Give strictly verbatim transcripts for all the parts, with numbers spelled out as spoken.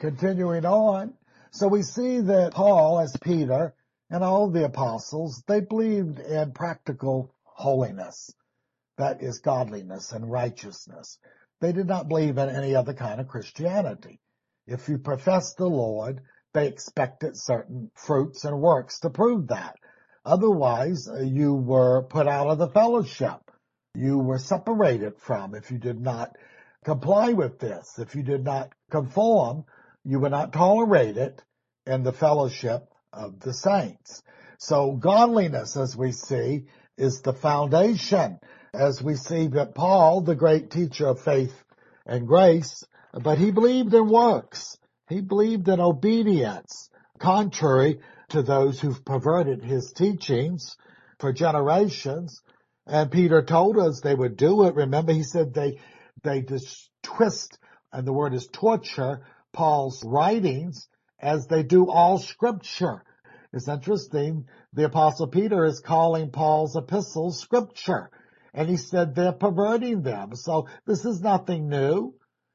Continuing on, so we see that Paul, as Peter, and all the apostles, they believed in practical holiness. That is godliness and righteousness. They did not believe in any other kind of Christianity. If you profess the Lord, they expected certain fruits and works to prove that. Otherwise, you were put out of the fellowship. You were separated from if you did not comply with this. If you did not conform, you were not tolerated in the fellowship of the saints. So godliness, as we see, is the foundation. As we see that Paul, the great teacher of faith and grace, but he believed in works. He believed in obedience, contrary to those who've perverted his teachings for generations. And Peter told us they would do it. Remember, he said they, they just twist, and the word is torture, Paul's writings as they do all scripture. It's interesting. The Apostle Peter is calling Paul's epistles scripture. And he said they're perverting them. So this is nothing new.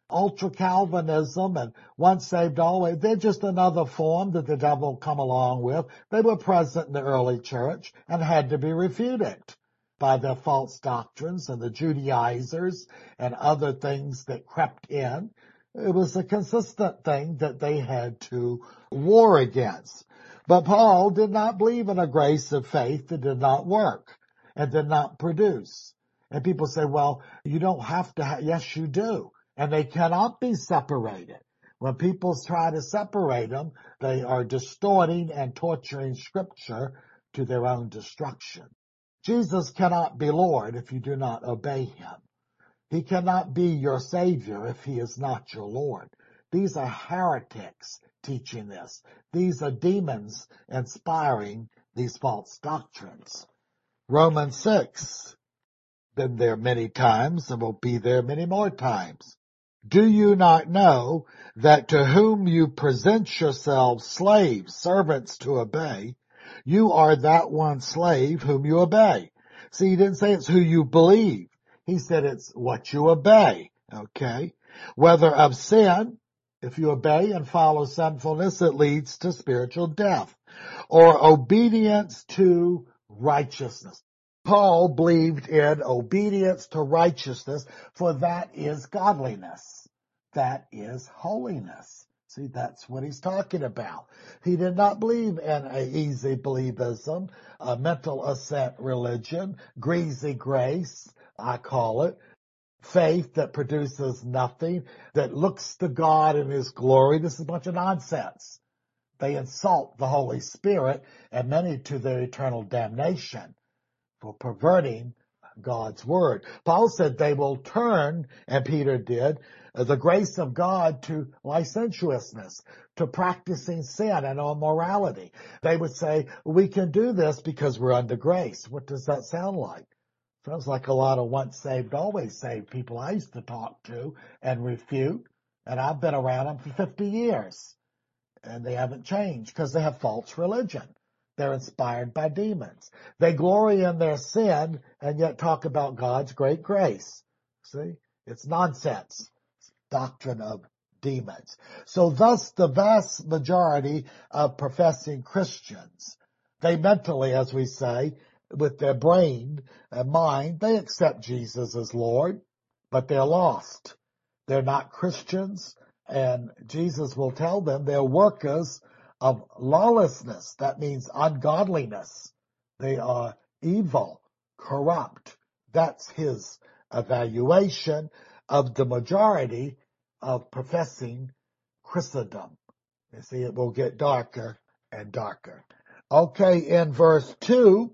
Ultra-Calvinism and once saved, always, they're just another form that the devil come along with. They were present in the early church and had to be refuted by their false doctrines and the Judaizers and other things that crept in. It was a consistent thing that they had to war against. But Paul did not believe in a grace of faith that did not work and did not produce. And people say, well, you don't have to have, yes, you do. And they cannot be separated. When people try to separate them, they are distorting and torturing Scripture to their own destruction. Jesus cannot be Lord if you do not obey him. He cannot be your Savior if he is not your Lord. These are heretics teaching this. These are demons inspiring these false doctrines. Romans six, been there many times and will be there many more times. Do you not know that to whom you present yourselves slaves, servants to obey, you are that one slave whom you obey? See, he didn't say it's who you believe. He said it's what you obey, okay? Whether of sin, if you obey and follow sinfulness, it leads to spiritual death, or obedience to righteousness. Paul believed in obedience to righteousness, for that is godliness. That is holiness. See, that's what he's talking about. He did not believe in a easy believism, a mental assent religion, greasy grace, I call it, faith that produces nothing, that looks to God in his glory. This is a bunch of nonsense. They insult the Holy Spirit and many to their eternal damnation for perverting God's word. Paul said they will turn, and Peter did, the grace of God to licentiousness, to practicing sin and immorality. They would say, we can do this because we're under grace. What does that sound like? Sounds like a lot of once saved, always saved people I used to talk to and refute, and I've been around them for fifty years, and they haven't changed because they have false religion. They're inspired by demons. They glory in their sin and yet talk about God's great grace. See? It's nonsense. It's doctrine of demons. So thus the vast majority of professing Christians, they mentally, as we say, with their brain and mind, they accept Jesus as Lord, but they're lost. They're not Christians, and Jesus will tell them they're workers of lawlessness. That means ungodliness. They are evil, corrupt. That's his evaluation of the majority of professing Christendom. You see, it will get darker and darker. Okay, in verse two,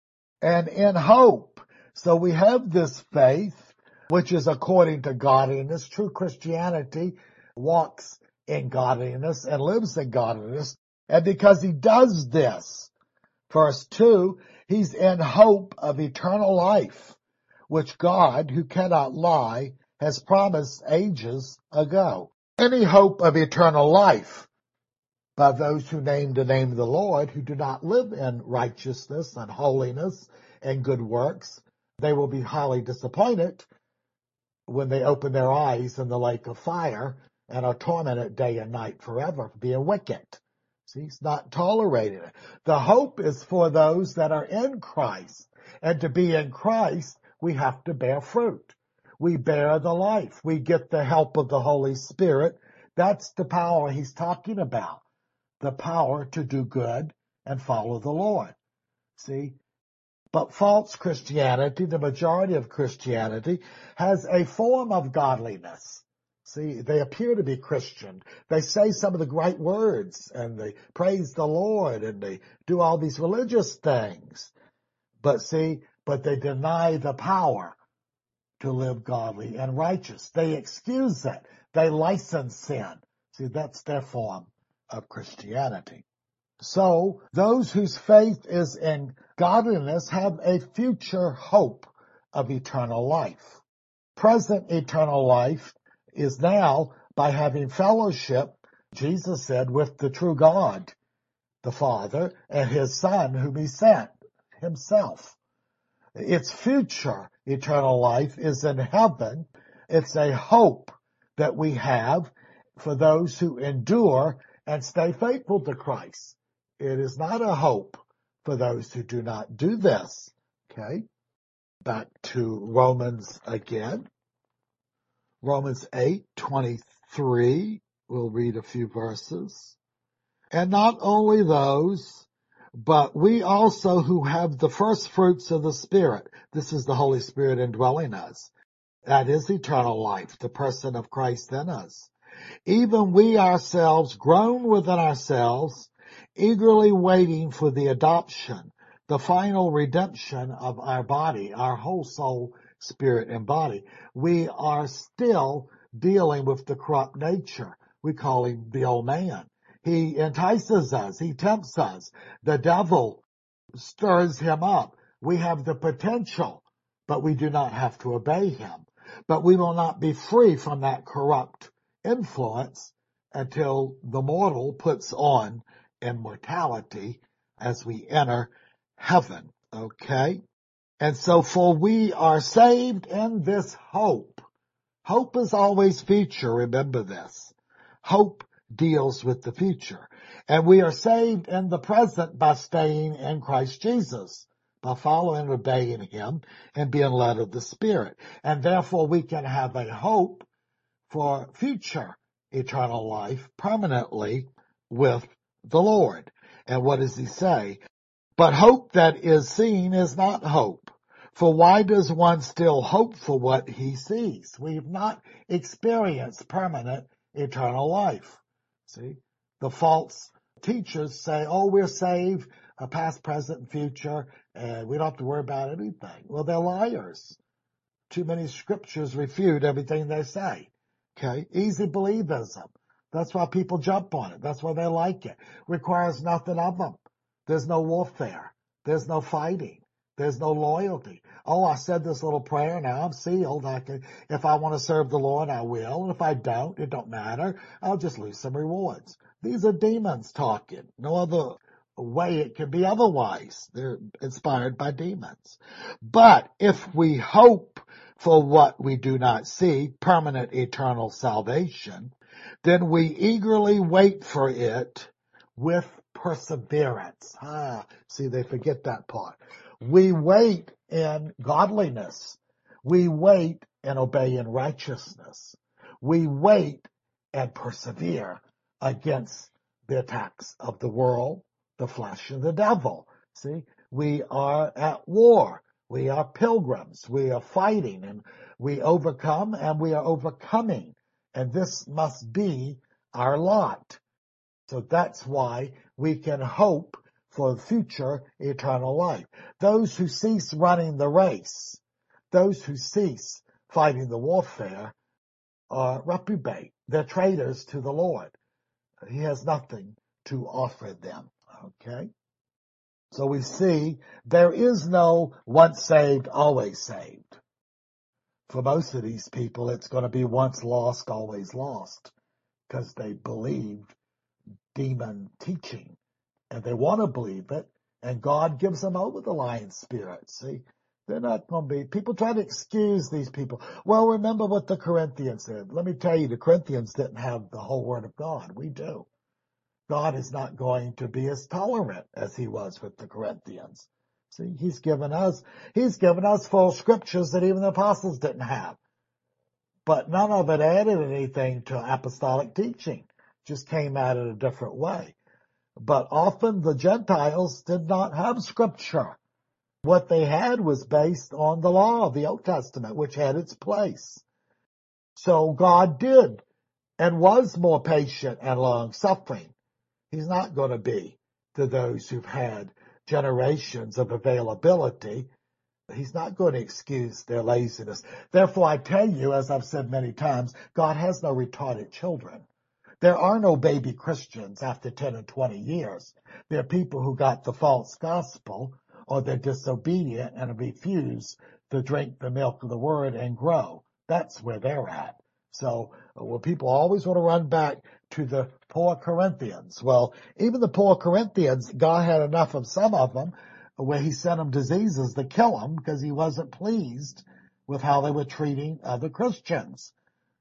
and in hope. So we have this faith, which is according to godliness. True Christianity walks in godliness and lives in godliness. And because he does this, verse two, he's in hope of eternal life, which God, who cannot lie, has promised ages ago. Any hope of eternal life by those who name the name of the Lord, who do not live in righteousness and holiness and good works, they will be highly disappointed when they open their eyes in the lake of fire and are tormented day and night forever for being wicked. See, he's not tolerating it. The hope is for those that are in Christ. And to be in Christ, we have to bear fruit. We bear the life. We get the help of the Holy Spirit. That's the power he's talking about. The power to do good and follow the Lord. See? But false Christianity, the majority of Christianity, has a form of godliness. See, they appear to be Christian. They say some of the great words, and they praise the Lord, and they do all these religious things. But see, but they deny the power to live godly and righteous. They excuse it. They license sin. See, that's their form of Christianity. So those whose faith is in godliness have a future hope of eternal life. Present eternal life is now by having fellowship, Jesus said, with the true God, the Father, and his Son whom he sent himself. Its future eternal life is in heaven. It's a hope that we have for those who endure and stay faithful to Christ. It is not a hope for those who do not do this. Okay. Back to Romans again. Romans eight twenty-three. We'll read a few verses. And not only those, but we also who have the first fruits of the Spirit. This is the Holy Spirit indwelling us. That is eternal life, the person of Christ in us. Even we ourselves, groan within ourselves, eagerly waiting for the adoption, the final redemption of our body, our whole soul, spirit, and body. We are still dealing with the corrupt nature. We call him the old man. He entices us. He tempts us. The devil stirs him up. We have the potential, but we do not have to obey him. But we will not be free from that corrupt influence until the mortal puts on immortality as we enter heaven. Okay? And so for we are saved in this hope. Hope is always future. Remember this. Hope deals with the future. And we are saved in the present by staying in Christ Jesus, by following and obeying him and being led of the Spirit. And therefore we can have a hope for future eternal life permanently with the Lord. And what does he say? But hope that is seen is not hope. For why does one still hope for what he sees? We've not experienced permanent eternal life. See, the false teachers say, oh, we're saved, uh, past, present, and future, and we don't have to worry about anything. Well, they're liars. Too many scriptures refute everything they say. Okay, easy believism. That's why people jump on it. That's why they like it. Requires nothing of them. There's no warfare. There's no fighting. There's no loyalty. Oh, I said this little prayer, now I'm sealed. I can, if I want to serve the Lord, I will. And if I don't, it don't matter. I'll just lose some rewards. These are demons talking. No other way it can be otherwise. They're inspired by demons. But if we hope for what we do not see, permanent eternal salvation, then we eagerly wait for it with perseverance. Ah, see, they forget that part. We wait in godliness. We wait and obey in righteousness. We wait and persevere against the attacks of the world, the flesh, and the devil. See, we are at war. We are pilgrims. We are fighting, and we overcome, and we are overcoming. And this must be our lot. So that's why we can hope for future eternal life. Those who cease running the race, those who cease fighting the warfare, are reprobate. They're traitors to the Lord. He has nothing to offer them. Okay? So we see there is no once saved, always saved. For most of these people, it's going to be once lost, always lost, because they believed demon teaching, and they want to believe it, and God gives them over the lion spirit. See, They're not going to be. People try to excuse these people. Well, remember what the Corinthians said. Let me tell you, the Corinthians didn't have the whole Word of God. We do. God is not going to be as tolerant as he was with the Corinthians. See, he's given us, he's given us full scriptures that even the apostles didn't have. But none of it added anything to apostolic teaching. Just came at it a different way. But often the Gentiles did not have scripture. What they had was based on the law of the Old Testament, which had its place. So God did and was more patient and long-suffering. He's not going to be to those who've had generations of availability. He's not going to excuse their laziness. Therefore, I tell you, as I've said many times, God has no retarded children. There are no baby Christians after ten or twenty years. There are people who got the false gospel, or they're disobedient and refuse to drink the milk of the word and grow. That's where they're at. So, well, people always want to run back to the poor Corinthians. Well, even the poor Corinthians, God had enough of some of them where he sent them diseases to kill them because he wasn't pleased with how they were treating other Christians.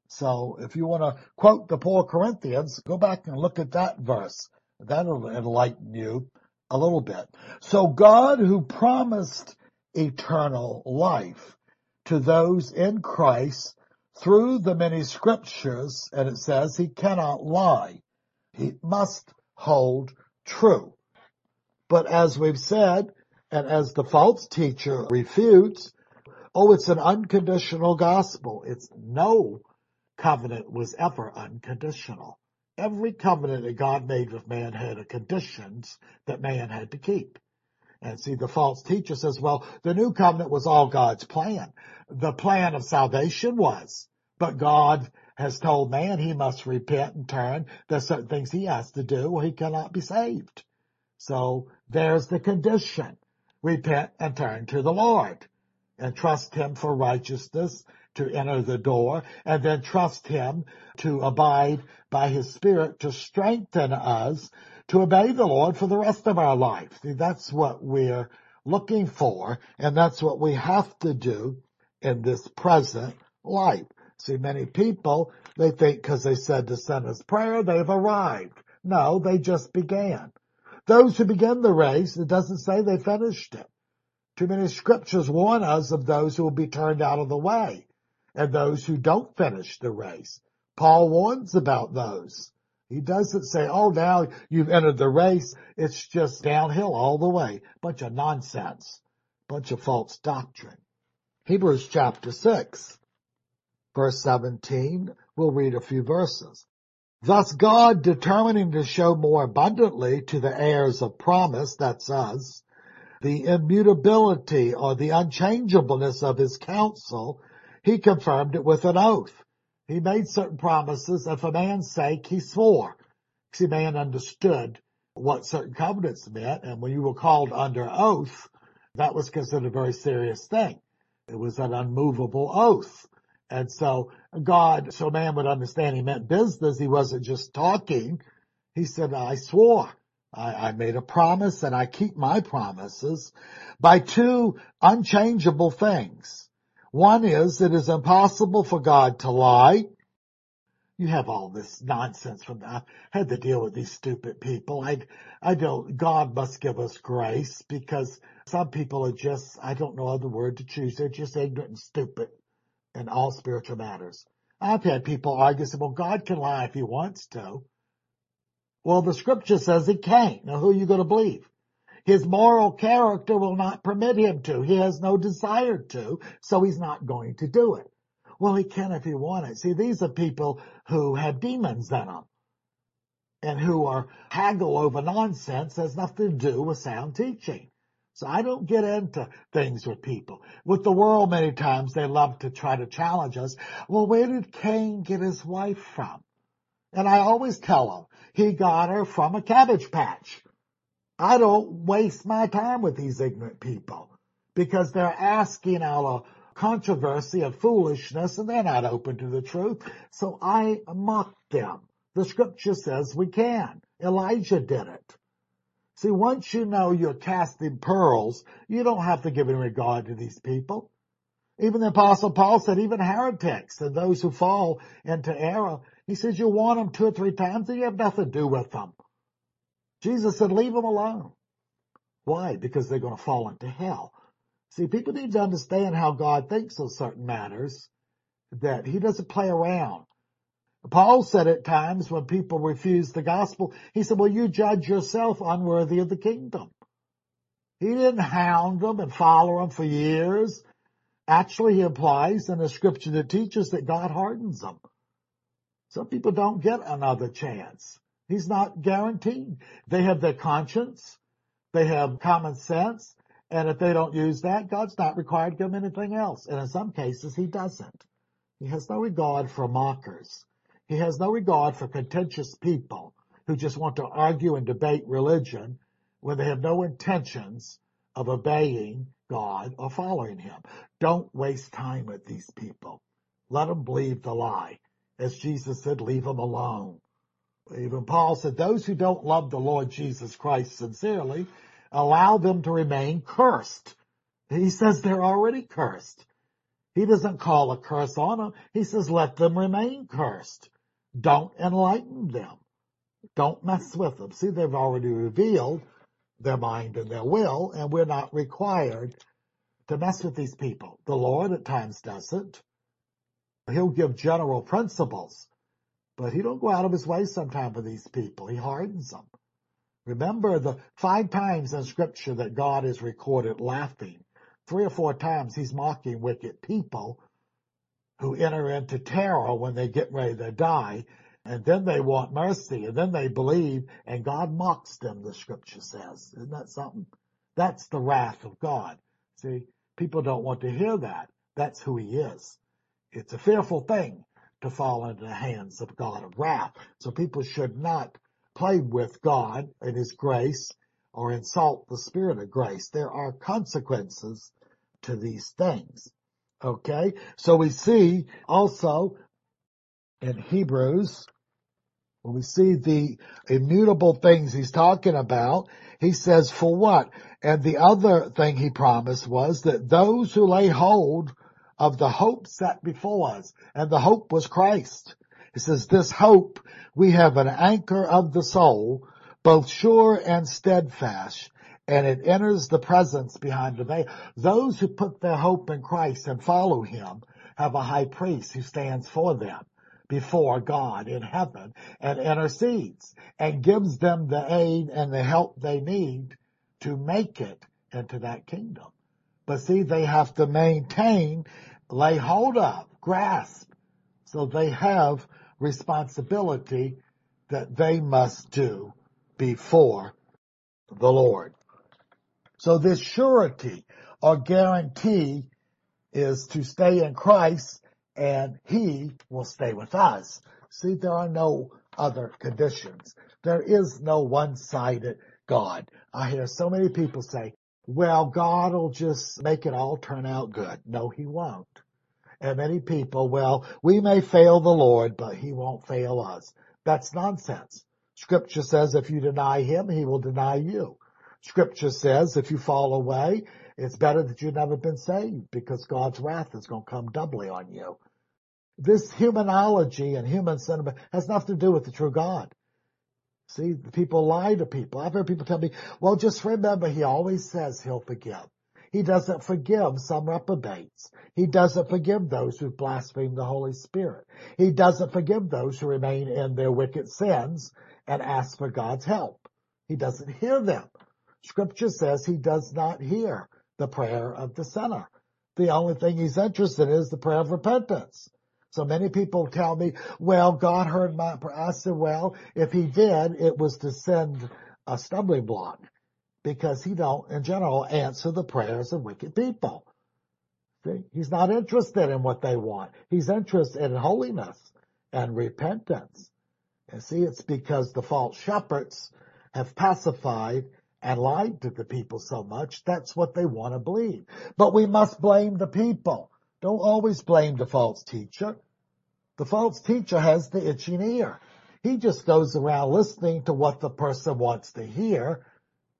So if you want to quote the poor Corinthians, go back and look at that verse. That'll enlighten you a little bit. So God, who promised eternal life to those in Christ through the many scriptures, and it says he cannot lie. He must hold true. But as we've said, and as the false teacher refutes, oh, it's an unconditional gospel. It's no covenant was ever unconditional. Every covenant that God made with man had a conditions that man had to keep. And see, the false teacher says, well, the new covenant was all God's plan. The plan of salvation was, but God has told man he must repent and turn. There's certain things he has to do or he cannot be saved. So there's the condition. Repent and turn to the Lord and trust him for righteousness to enter the door, and then trust him to abide by his Spirit to strengthen us to obey the Lord for the rest of our life. See, that's what we're looking for, and that's what we have to do in this present life. See, many people, they think because they said the sinner's prayer, they've arrived. No, they just began. Those who begin the race, it doesn't say they finished it. Too many scriptures warn us of those who will be turned out of the way and those who don't finish the race. Paul warns about those. He doesn't say, oh, now you've entered the race. It's just downhill all the way. Bunch of nonsense. Bunch of false doctrine. Hebrews chapter six, verse seventeen. We'll read a few verses. Thus God, determining to show more abundantly to the heirs of promise, that's us, the immutability or the unchangeableness of his counsel, he confirmed it with an oath. He made certain promises, and for man's sake he swore. See, man understood what certain covenants meant, and when you were called under oath, that was considered a very serious thing. It was an unmovable oath. And so God, so man would understand he meant business. He wasn't just talking. He said, I swore. I, I made a promise and I keep my promises by two unchangeable things. One is it is impossible for God to lie. You have all this nonsense from that. I had to deal with these stupid people. I, I don't, God must give us grace because some people are just, I don't know other word to choose. They're just ignorant and stupid in all spiritual matters. I've had people argue, say, well, God can lie if he wants to. Well, the scripture says he can't. Now, who are you going to believe? His moral character will not permit him to. He has no desire to, so he's not going to do it. Well, he can if he wanted. See, these are people who have demons in them and who are haggle over nonsense that has nothing to do with sound teaching. So I don't get into things with people. With the world, many times they love to try to challenge us. Well, where did Cain get his wife from? And I always tell them, he got her from a cabbage patch. I don't waste my time with these ignorant people because they're asking out of controversy of foolishness and they're not open to the truth. So I mock them. The scripture says we can. Elijah did it. See, once you know you're casting pearls, you don't have to give any regard to these people. Even the Apostle Paul said, even heretics and those who fall into error, he says you warn them two or three times and you have nothing to do with them. Jesus said, leave them alone. Why? Because they're going to fall into hell. See, people need to understand how God thinks of certain matters, that he doesn't play around. Paul said at times when people refused the gospel, he said, well, you judge yourself unworthy of the kingdom. He didn't hound them and follow them for years. Actually, he implies in the scripture that teaches that God hardens them. Some people don't get another chance. He's not guaranteed. They have their conscience. They have common sense. And if they don't use that, God's not required to give them anything else. And in some cases, he doesn't. He has no regard for mockers. He has no regard for contentious people who just want to argue and debate religion when they have no intentions of obeying God or following him. Don't waste time with these people. Let them believe the lie. As Jesus said, leave them alone. Even Paul said, those who don't love the Lord Jesus Christ sincerely, allow them to remain cursed. He says they're already cursed. He doesn't call a curse on them. He says, let them remain cursed. Don't enlighten them. Don't mess with them. See, they've already revealed their mind and their will, and we're not required to mess with these people. The Lord at times doesn't. He'll give general principles, but he don't go out of his way sometimes for these people. He hardens them. Remember the five times in Scripture that God is recorded laughing. Three or four times he's mocking wicked people who enter into terror when they get ready to die, and then they want mercy, and then they believe, and God mocks them, the Scripture says. Isn't that something? That's the wrath of God. See, people don't want to hear that. That's who he is. It's a fearful thing to fall into the hands of God of wrath. So people should not play with God and his grace or insult the spirit of grace. There are consequences to these things. Okay? So we see also in Hebrews, when we see the immutable things he's talking about, he says, for what? And the other thing he promised was that those who lay hold of the hope set before us, and the hope was Christ. He says, this hope, we have an anchor of the soul, both sure and steadfast, and it enters the presence behind the veil. Those who put their hope in Christ and follow him have a high priest who stands for them before God in heaven and intercedes and gives them the aid and the help they need to make it into that kingdom. But see, they have to maintain, lay hold of, grasp. So they have responsibility that they must do before the Lord. So this surety or guarantee is to stay in Christ, and he will stay with us. See, there are no other conditions. There is no one-sided God. I hear so many people say, well, God will just make it all turn out good. No, he won't. And many people, well, we may fail the Lord, but he won't fail us. That's nonsense. Scripture says if you deny him, he will deny you. Scripture says if you fall away, it's better that you've never been saved, because God's wrath is going to come doubly on you. This humanology and human sentiment has nothing to do with the true God. See, people lie to people. I've heard people tell me, well, just remember, he always says he'll forgive. He doesn't forgive some reprobates. He doesn't forgive those who blaspheme the Holy Spirit. He doesn't forgive those who remain in their wicked sins and ask for God's help. He doesn't hear them. Scripture says he does not hear the prayer of the sinner. The only thing he's interested in is the prayer of repentance. So many people tell me, well, God heard my prayer. I said, well, if he did, it was to send a stumbling block, because he don't, in general, answer the prayers of wicked people. See? He's not interested in what they want. He's interested in holiness and repentance. And see, it's because the false shepherds have pacified and lied to the people so much. That's what they want to believe. But we must blame the people. Don't always blame the false teacher. The false teacher has the itching ear. He just goes around listening to what the person wants to hear,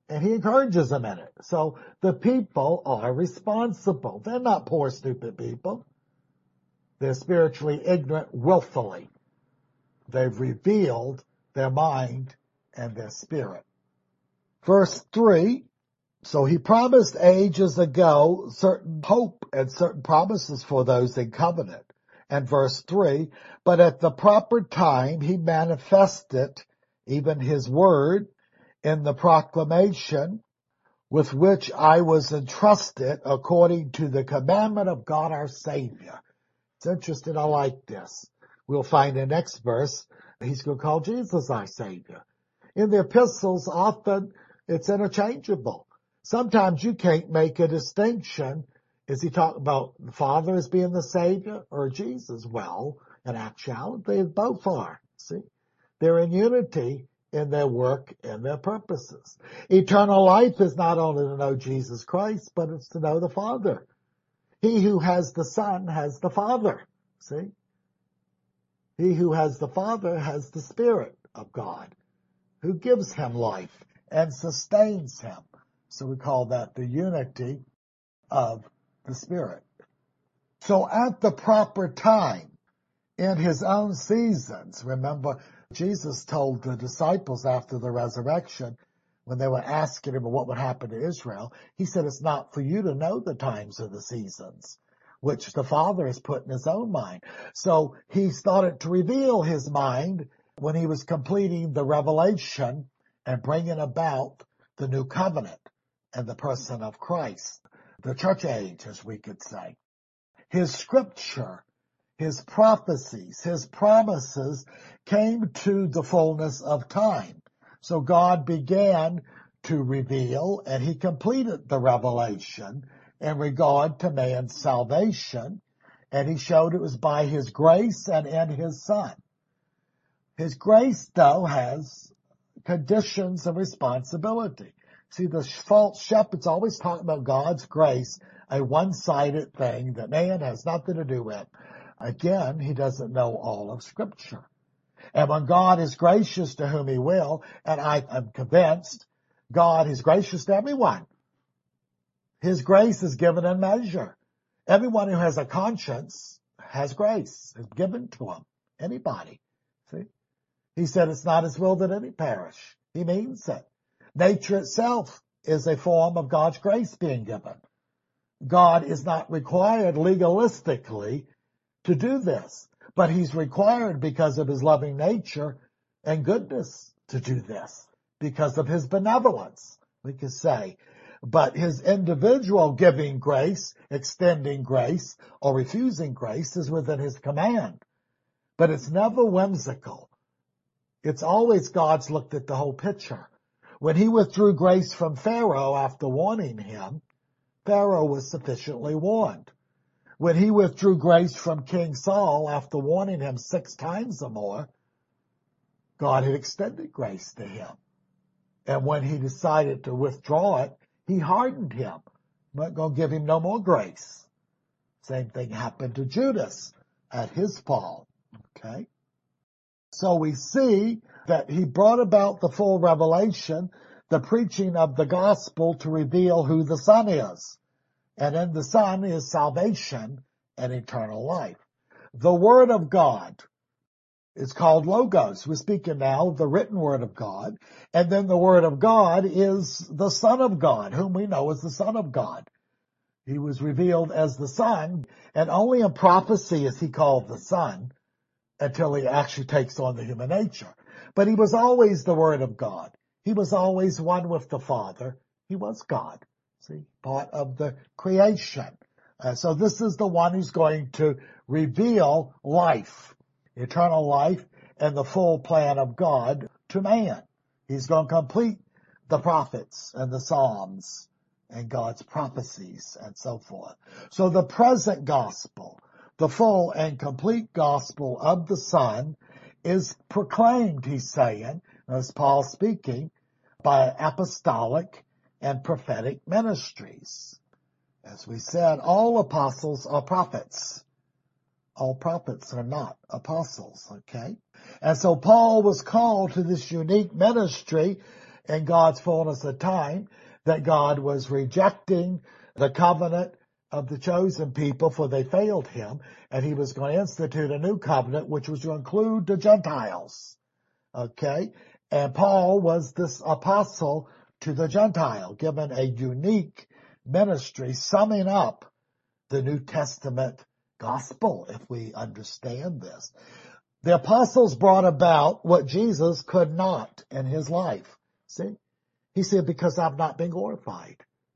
And he encourages them in it. So the people are responsible. They're not poor, stupid people. They're spiritually ignorant willfully. They've revealed their mind and their spirit. Verse three, so he promised ages ago certain hope and certain promises for those in covenant. And verse three, but at the proper time he manifested even his word in the proclamation with which I was entrusted according to the commandment of God our Savior. It's interesting. I like this. We'll find the next verse. He's going to call Jesus our Savior. In the epistles, often it's interchangeable. Sometimes you can't make a distinction. Is he talking about the Father as being the Savior or Jesus? Well, in actuality, they both are. See? They're in unity in their work and their purposes. Eternal life is not only to know Jesus Christ, but it's to know the Father. He who has the Son has the Father. See? He who has the Father has the Spirit of God, who gives him life and sustains him. So we call that the unity of the Spirit. So at the proper time, in his own seasons, remember, Jesus told the disciples after the resurrection, when they were asking him what would happen to Israel, he said, it's not for you to know the times or the seasons, which the Father has put in his own mind. So he started to reveal his mind when he was completing the revelation and bringing about the new covenant and the person of Christ, the church age, as we could say. His scripture, his prophecies, his promises came to the fullness of time. So God began to reveal, and he completed the revelation in regard to man's salvation, and he showed it was by his grace and in his Son. His grace, though, has conditions of responsibility. See, the false shepherds always talk about God's grace, a one-sided thing that man has nothing to do with. Again, he doesn't know all of Scripture. And when God is gracious to whom he will, and I am convinced God is gracious to everyone. His grace is given in measure. Everyone who has a conscience has grace. It's given to them. Anybody. See? He said it's not his will that any perish. He means it. Nature itself is a form of God's grace being given. God is not required legalistically to do this, but he's required because of his loving nature and goodness to do this, because of his benevolence, we could say. But his individual giving grace, extending grace, or refusing grace is within his command. But it's never whimsical. It's always God's looked at the whole picture. When he withdrew grace from Pharaoh after warning him, Pharaoh was sufficiently warned. When he withdrew grace from King Saul after warning him six times or more, God had extended grace to him. And when he decided to withdraw it, he hardened him. I'm not going to give him no more grace. Same thing happened to Judas at his fall. Okay? So we see that he brought about the full revelation, the preaching of the gospel to reveal who the Son is. And in the Son is salvation and eternal life. The Word of God is called Logos. We're speaking now of the written Word of God. And then the Word of God is the Son of God, whom we know as the Son of God. He was revealed as the Son, and only in prophecy is he called the Son until he actually takes on the human nature. But he was always the Word of God. He was always one with the Father. He was God. See, part of the creation. Uh, so this is the one who's going to reveal life, eternal life, and the full plan of God to man. He's going to complete the prophets and the Psalms and God's prophecies and so forth. So the present gospel, the full and complete gospel of the Son, is proclaimed, he's saying, as Paul speaking, by apostolic and prophetic ministries. As we said, all apostles are prophets. All prophets are not apostles, okay? And so Paul was called to this unique ministry in God's fullness of time that God was rejecting the covenant of the chosen people, for they failed him, and he was going to institute a new covenant, which was to include the Gentiles. Okay? And Paul was this apostle to the Gentile, given a unique ministry summing up the New Testament gospel, if we understand this. The apostles brought about what Jesus could not in his life. See? He said, because I've not been glorified.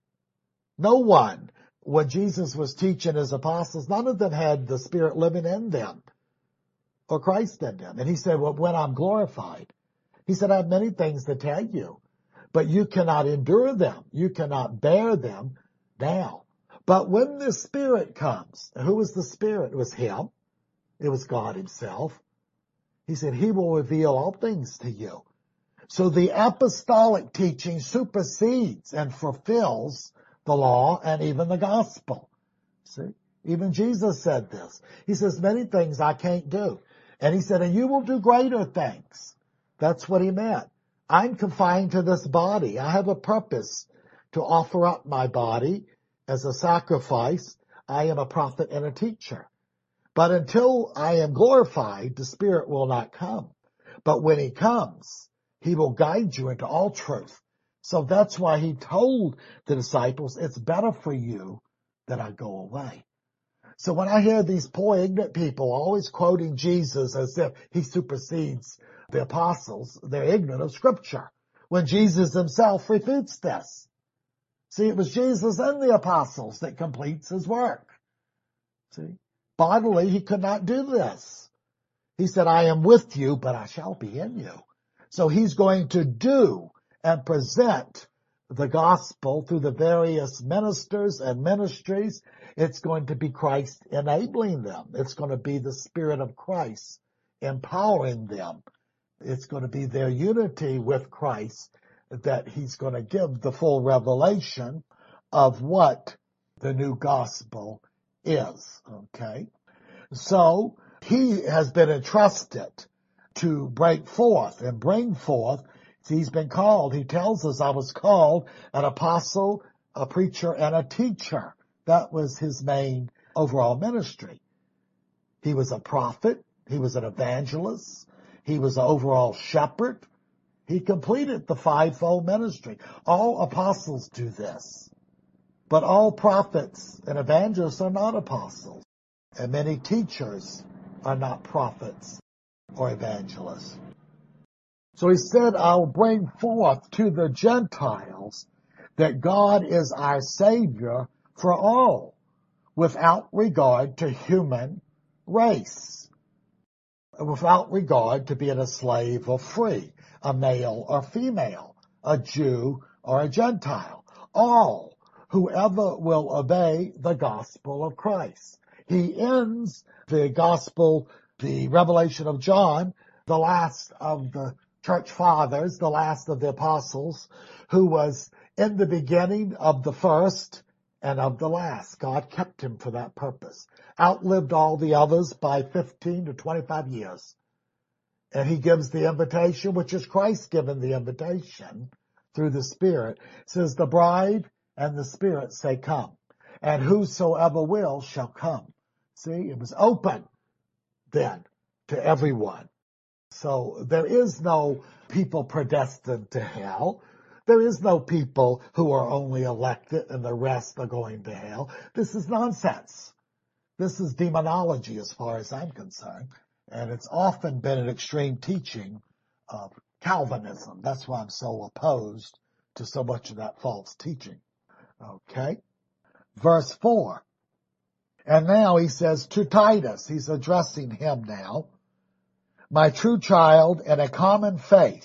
No one, when Jesus was teaching his apostles, none of them had the Spirit living in them or Christ in them. And he said, well, when I'm glorified, he said, I have many things to tell you, but you cannot endure them. You cannot bear them now. But when the Spirit comes, who was the Spirit? It was him. It was God himself. He said, he will reveal all things to you. So the apostolic teaching supersedes and fulfills the law and even the gospel. See? Even Jesus said this. He says, many things I can't do. And he said, and you will do greater things. That's what he meant. I'm confined to this body. I have a purpose to offer up my body as a sacrifice. I am a prophet and a teacher. But until I am glorified, the Spirit will not come. But when he comes, he will guide you into all truth. So that's why he told the disciples, it's better for you that I go away. So when I hear these poor ignorant people always quoting Jesus as if he supersedes the apostles, they're ignorant of Scripture, when Jesus himself refutes this. See, it was Jesus and the apostles that completes his work. See, bodily he could not do this. He said, I am with you, but I shall be in you. So he's going to do and present the gospel through the various ministers and ministries. It's going to be Christ enabling them. It's going to be the Spirit of Christ empowering them. It's going to be their unity with Christ that he's going to give the full revelation of what the new gospel is. Okay? So he has been entrusted to break forth and bring forth. He's been called. He tells us, I was called an apostle, a preacher, and a teacher. That was his main overall ministry. He was a prophet. He was an evangelist. He was an overall shepherd. He completed the fivefold ministry. All apostles do this. But all prophets and evangelists are not apostles. And many teachers are not prophets or evangelists. So he said, I'll bring forth to the Gentiles that God is our Savior for all, without regard to human race, without regard to being a slave or free, a male or female, a Jew or a Gentile, all, whoever will obey the gospel of Christ. He ends the gospel, the revelation of John, the last of the church fathers, the last of the apostles, who was in the beginning of the first and of the last. God kept him for that purpose. Outlived all the others by fifteen to twenty-five years. And he gives the invitation, which is Christ given the invitation through the Spirit. It says, the bride and the Spirit say, come. And whosoever will shall come. See, it was open then to everyone. So there is no people predestined to hell. There is no people who are only elected and the rest are going to hell. This is nonsense. This is demonology as far as I'm concerned. And it's often been an extreme teaching of Calvinism. That's why I'm so opposed to so much of that false teaching. Okay. Verse four. And now he says to Titus, he's addressing him now, my true child in a common faith,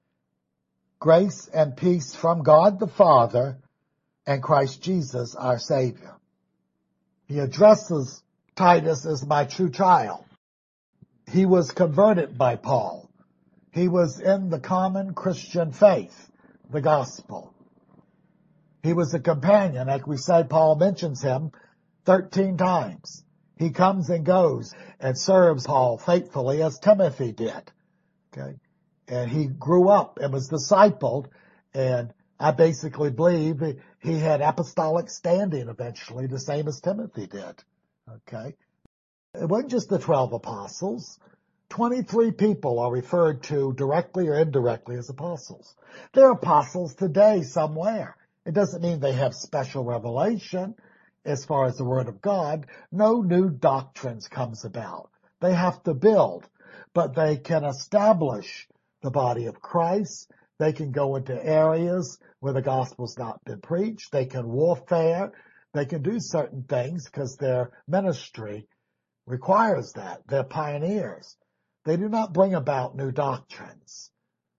grace and peace from God the Father and Christ Jesus our Savior. He addresses Titus as my true child. He was converted by Paul. He was in the common Christian faith, the gospel. He was a companion. Like we say, Paul mentions him thirteen times. He comes and goes and serves Paul faithfully as Timothy did. Okay. And he grew up and was discipled And I basically believe he had apostolic standing eventually, the same as Timothy did. Okay. It wasn't just the twelve apostles. twenty-three people are referred to directly or indirectly as apostles. They're apostles today somewhere. It doesn't mean they have special revelation as far as the Word of God. No new doctrines comes about. They have to build, but they can establish the body of Christ. They can go into areas where the gospel's not been preached. They can warfare. They can do certain things because their ministry requires that. They're pioneers. They do not bring about new doctrines.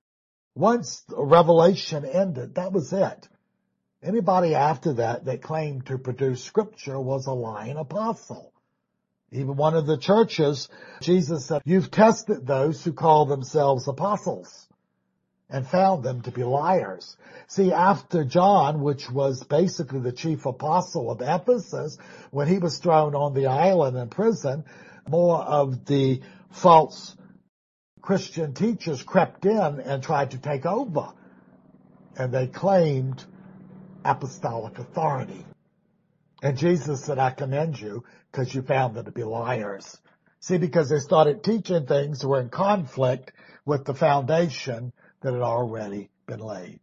Once Revelation ended, that was it. Anybody after that that claimed to produce scripture was a lying apostle. Even one of the churches, Jesus said, you've tested those who call themselves apostles and found them to be liars. See, after John, which was basically the chief apostle of Ephesus, when he was thrown on the island in prison, more of the false Christian teachers crept in and tried to take over. And they claimed apostolic authority. And Jesus said, I commend you because you found them to be liars. See, because they started teaching things that were in conflict with the foundation that had already been laid.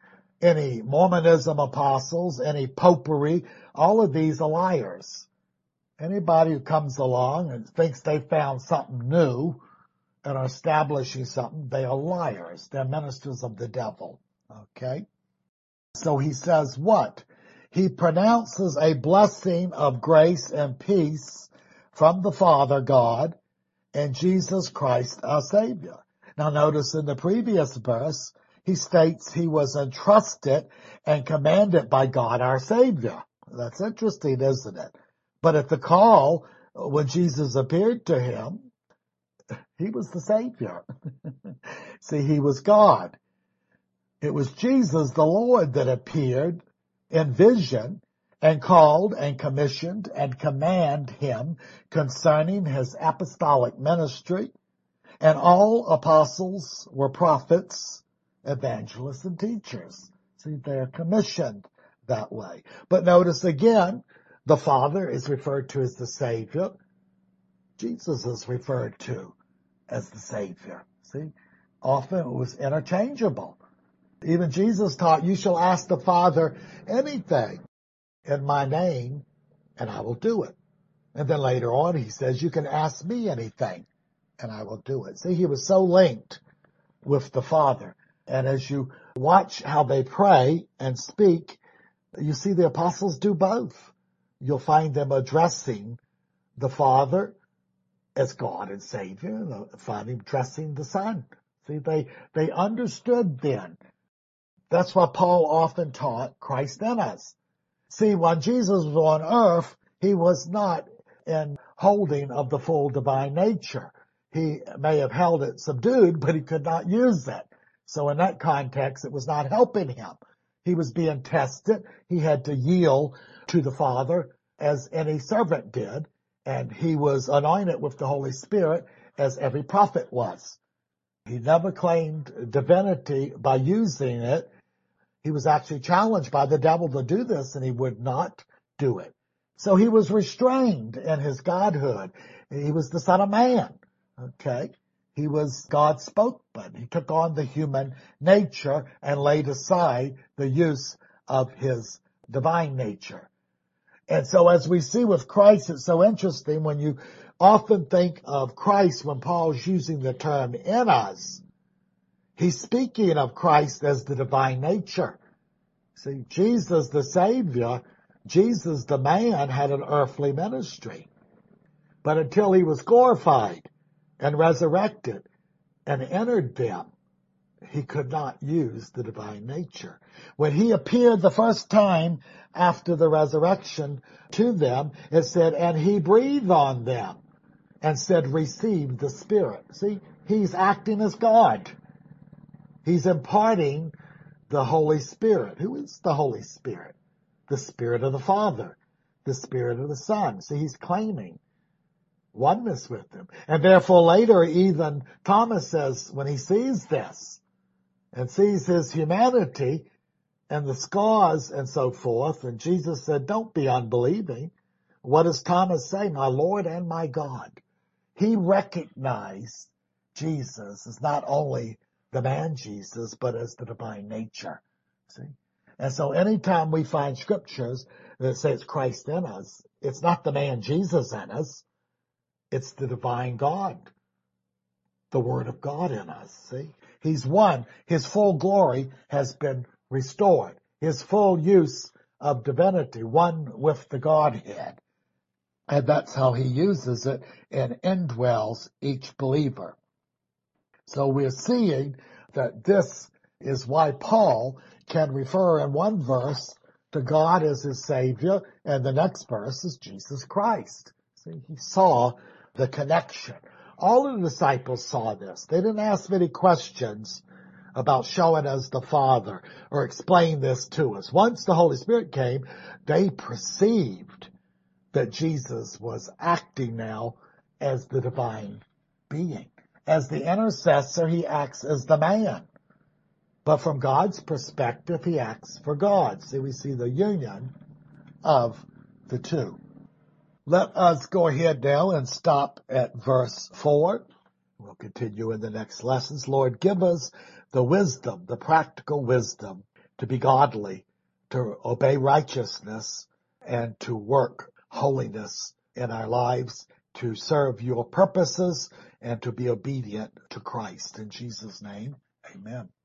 Any Mormonism apostles, any popery, all of these are liars. Anybody who comes along and thinks they found something new and are establishing something, they are liars. They're ministers of the devil. Okay? So he says what? He pronounces a blessing of grace and peace from the Father God and Jesus Christ our Savior. Now notice in the previous verse, he states he was entrusted and commanded by God our Savior. That's interesting, isn't it? But at the call, when Jesus appeared to him, he was the Savior. See, he was God. It was Jesus, the Lord, that appeared in vision and called and commissioned and commanded him concerning his apostolic ministry. And all apostles were prophets, evangelists, and teachers. See, they're commissioned that way. But notice again, the Father is referred to as the Savior. Jesus is referred to as the Savior. See, often it was interchangeable. Even Jesus taught, you shall ask the Father anything in my name, and I will do it. And then later on, he says, you can ask me anything, and I will do it. See, he was so linked with the Father. And as you watch how they pray and speak, you see the apostles do both. You'll find them addressing the Father as God and Savior, and find him addressing the Son. See, they, they understood then. That's what Paul often taught, Christ in us. See, when Jesus was on earth, he was not in holding of the full divine nature. He may have held it subdued, but he could not use it. So in that context, it was not helping him. He was being tested. He had to yield to the Father as any servant did, and he was anointed with the Holy Spirit as every prophet was. He never claimed divinity by using it. He was actually challenged by the devil to do this, and he would not do it. So he was restrained in his godhood. He was the Son of Man. Okay? He was God's spokesman. He took on the human nature and laid aside the use of his divine nature. And so as we see with Christ, it's so interesting when you often think of Christ when Paul's using the term in us. He's speaking of Christ as the divine nature. See, Jesus the Savior, Jesus the man, had an earthly ministry. But until he was glorified and resurrected and entered them, he could not use the divine nature. When he appeared the first time after the resurrection to them, it said, and he breathed on them and said, receive the Spirit. See, he's acting as God. He's imparting the Holy Spirit. Who is the Holy Spirit? The Spirit of the Father, the Spirit of the Son. See, he's claiming oneness with them. And therefore later even Thomas says, when he sees this, and sees his humanity and the scars and so forth. And Jesus said, don't be unbelieving. What does Thomas say? My Lord and my God. He recognized Jesus as not only the man Jesus, but as the divine nature. See? And so anytime we find scriptures that say it's Christ in us, it's not the man Jesus in us. It's the divine God, the Word of God in us. See? He's one. His full glory has been restored. His full use of divinity, one with the Godhead. And that's how he uses it and indwells each believer. So we're seeing that this is why Paul can refer in one verse to God as his Savior, and the next verse is Jesus Christ. See, he saw the connection. All of the disciples saw this. They didn't ask many questions about showing us the Father or explain this to us. Once the Holy Spirit came, they perceived that Jesus was acting now as the divine being. As the intercessor, he acts as the man. But from God's perspective, he acts for God. See, we see the union of the two. Let us go ahead now and stop at verse four. We'll continue in the next lessons. Lord, give us the wisdom, the practical wisdom to be godly, to obey righteousness, and to work holiness in our lives, to serve your purposes, and to be obedient to Christ. In Jesus' name, amen.